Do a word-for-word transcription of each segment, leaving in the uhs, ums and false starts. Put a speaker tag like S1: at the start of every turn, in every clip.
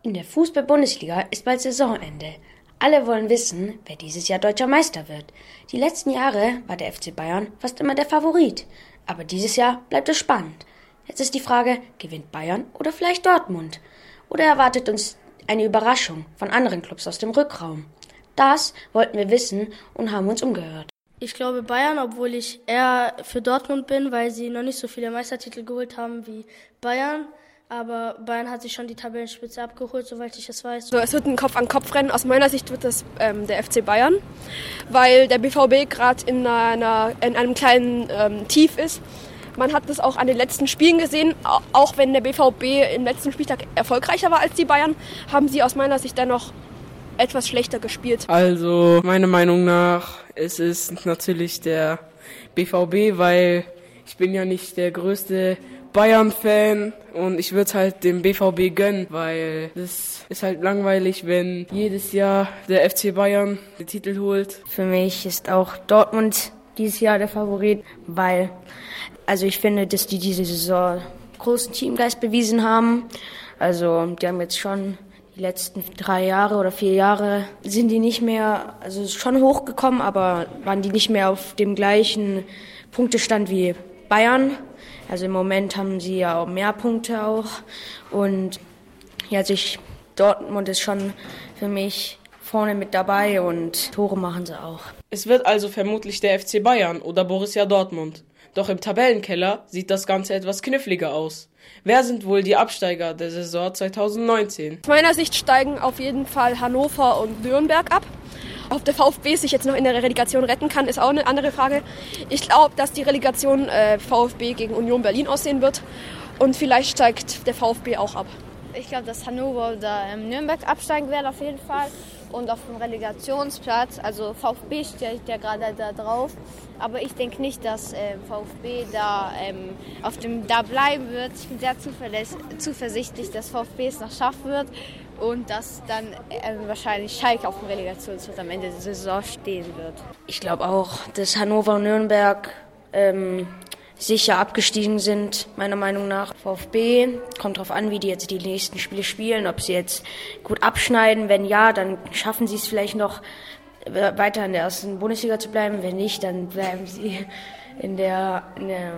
S1: In der Fußball-Bundesliga ist bald Saisonende. Alle wollen wissen, wer dieses Jahr deutscher Meister wird. Die letzten Jahre war der F C Bayern fast immer der Favorit. Aber dieses Jahr bleibt es spannend. Jetzt ist die Frage, gewinnt Bayern oder vielleicht Dortmund? Oder erwartet uns eine Überraschung von anderen Clubs aus dem Rückraum? Das wollten wir wissen und haben uns umgehört.
S2: Ich glaube Bayern, obwohl ich eher für Dortmund bin, weil sie noch nicht so viele Meistertitel geholt haben wie Bayern. Aber Bayern hat sich schon die Tabellenspitze abgeholt, soweit ich es weiß.
S3: So, es wird ein Kopf-an-Kopf-Rennen. Aus meiner Sicht wird das ähm, der F C Bayern, weil der B V B gerade in, einer, in einem kleinen ähm, Tief ist. Man hat das auch an den letzten Spielen gesehen. Auch wenn der B V B im letzten Spieltag erfolgreicher war als die Bayern, haben sie aus meiner Sicht dennoch etwas schlechter gespielt.
S4: Also meiner Meinung nach ist es natürlich der B V B, weil ich bin ja nicht der größte Bayern-Fan und ich würde halt dem B V B gönnen, weil es ist halt langweilig, wenn jedes Jahr der F C Bayern den Titel holt.
S1: Für mich ist auch Dortmund dieses Jahr der Favorit, weil also ich finde, dass die diese Saison großen Teamgeist bewiesen haben. Also die haben jetzt schon die letzten drei Jahre oder vier Jahre sind die nicht mehr, also schon hochgekommen, aber waren die nicht mehr auf dem gleichen Punktestand wie Bayern. Also im Moment haben sie ja auch mehr Punkte auch. Und ja, also ich, Dortmund ist schon für mich vorne mit dabei und Tore machen sie auch.
S4: Es wird also vermutlich der F C Bayern oder Borussia Dortmund. Doch im Tabellenkeller sieht das Ganze etwas kniffliger aus. Wer sind wohl die Absteiger der Saison zwanzig neunzehn?
S3: Aus meiner Sicht steigen auf jeden Fall Hannover und Nürnberg ab. Ob der VfB sich jetzt noch in der Relegation retten kann, ist auch eine andere Frage. Ich glaube, dass die Relegation äh, VfB gegen Union Berlin aussehen wird. Und vielleicht steigt der VfB auch ab.
S5: Ich glaube, dass Hannover oder ähm, Nürnberg absteigen werden auf jeden Fall. Und auf dem Relegationsplatz, also VfB steht ja gerade da drauf. Aber ich denke nicht, dass äh, VfB da, ähm, auf dem, da bleiben wird. Ich bin sehr zuversichtlich, dass VfB es noch schaffen wird. Und dass dann äh, wahrscheinlich Schalke auf dem Relegationsplatz am Ende der Saison stehen wird.
S1: Ich glaube auch, dass Hannover und Nürnberg ähm, sicher abgestiegen sind, meiner Meinung nach. VfB, kommt drauf an, wie die jetzt die nächsten Spiele spielen, ob sie jetzt gut abschneiden. Wenn ja, dann schaffen sie es vielleicht noch weiter in der ersten Bundesliga zu bleiben. Wenn nicht, dann bleiben sie in der, in der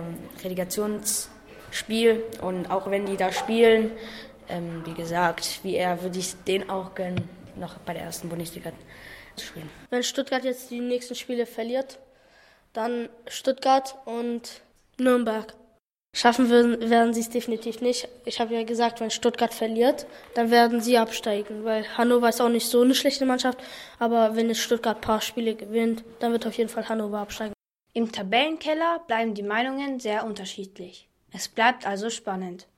S1: Relegationsspiel. Und auch wenn die da spielen, ähm, wie gesagt, wie er, würde ich denen auch gönnen, noch bei der ersten Bundesliga zu spielen.
S2: Wenn Stuttgart jetzt die nächsten Spiele verliert, dann Stuttgart und Nürnberg. Schaffen würden, werden sie es definitiv nicht. Ich habe ja gesagt, wenn Stuttgart verliert, dann werden sie absteigen, weil Hannover ist auch nicht so eine schlechte Mannschaft, aber wenn es Stuttgart ein paar Spiele gewinnt, dann wird auf jeden Fall Hannover absteigen.
S6: Im Tabellenkeller bleiben die Meinungen sehr unterschiedlich. Es bleibt also spannend.